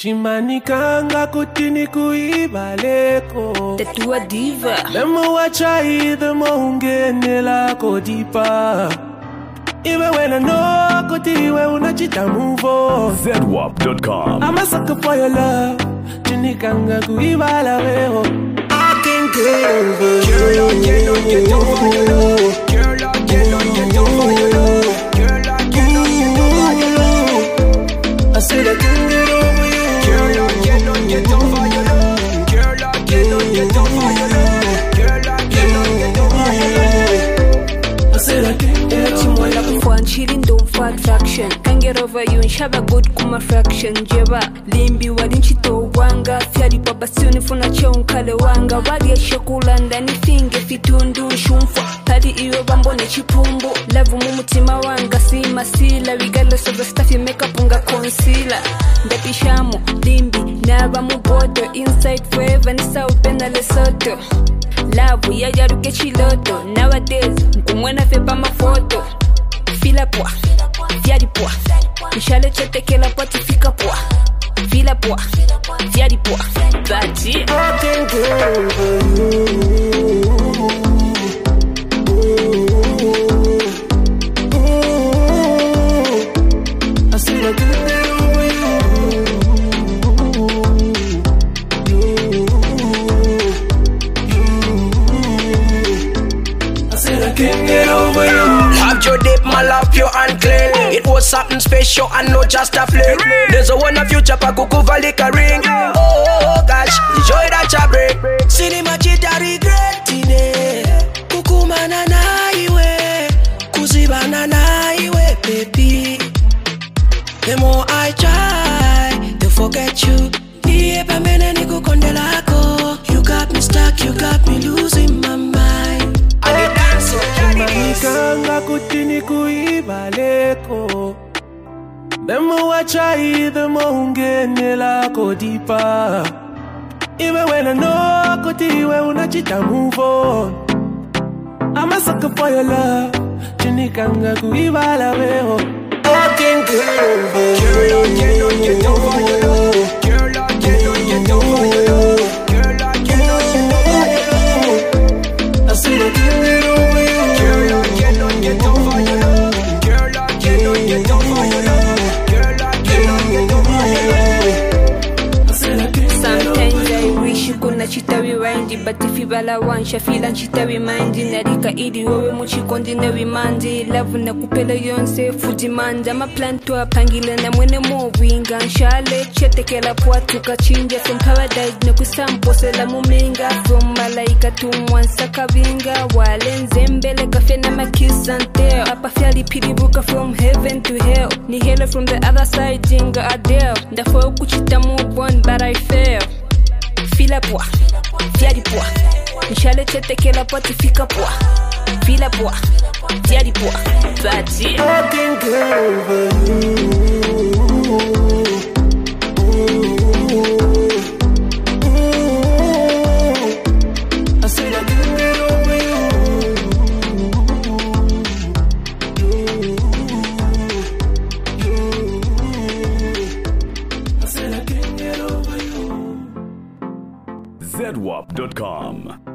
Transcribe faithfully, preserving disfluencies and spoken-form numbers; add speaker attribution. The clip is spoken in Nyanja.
Speaker 1: Chimanikanga kutini kuibaleko.
Speaker 2: That you a diva.
Speaker 1: The more I try, the more ungenela go deeper. Even when I know kuti we unachita move on.
Speaker 3: Z WAP dot com.
Speaker 1: I'm a sucker for your love. Chinikanga kuibala weho. I can't get over you. Girl, I cannot get over your love. Girl, I cannot get over your love. Girl, I cannot get over your love. I said I can't get over you. Girl, I cannot get over your love. Girl, I cannot get over your love. Girl, I cannot get over your love. I said I can't get over you.
Speaker 2: I'm chilling, don't fight fraction. Can't get over you and shove a good kuma fraction. Jeba, limbi walinchito wanga. Fiali papa sioni funa chaunkale wanga. Wali ya shokulanda ni finge fitundu shumfwa. Tali iyo bambo ne chipumbu. Lavu mumutima wanga sima sila. Regardless of the stuff you make up unga concealer. Ndapishamu, limbi, naba mubodo. Inside forever ni South Bend Lesotho. Lavu ya jaruke chiloto. Nowadays, mkumwena fepa mafoto. Fila poa, fiari poa. Nishale chote kela poa tifika poa. Fila poa, fiari poa. That's it.
Speaker 1: I can't get over you. I said I can't get over you. I said I can't get over you.
Speaker 4: Your dip, my love, pure and clean. It was something special and not just a fling. There's a one of future pa kukuva like a ring. Oh, oh gosh, enjoy that ya break. Cinema chita regretine. Kukumana na iwe, kuzibana na iwe, baby. The more I try to forget you, niye pamene niku konde lako. You got me stuck, you got me losing my mind. I did dance so
Speaker 1: Chimanikanga kutini kuibaleko. The more I try, the more ungenela go deeper. Even when I know kuti we unachita move on. I'm a sucker for your love. Chinikanga kuibala weho. I can't get over you. Girl, I cannot get over your love. Girl, I cannot get over your love. Girl, I cannot get over your love. I said I can't get over you. Girl, I cannot get over your love. Girl, I cannot get over your love. Girl, I cannot get over your love. I said I can't.
Speaker 2: Sometimes I wish you could not chita rewinding, but if you bala one, she feel and chita reminding. Narika idi wewe muchikondi na remandi. Love na kupela yonse fuji manda. Ma plan to a pangile na mwene mo winga. Nshale chete kela poa tukachinja. From paradise na kusampo sela muminga. From malaika to mwansa kavinga. Wale nzembele kafe na makiss and tell. Apa fiali pilibuka from heaven to hell. Ni hela from the other side jinga Adele. Ndafo kuchita move on but I fail. Fila poa, fiari poa. Nishale chete kela poa tifika poa. Fila poa, fiari poa. That's it.
Speaker 1: I can't get over you. I said I can't get over you. I said I can't get over you.
Speaker 3: Z WAP dot com.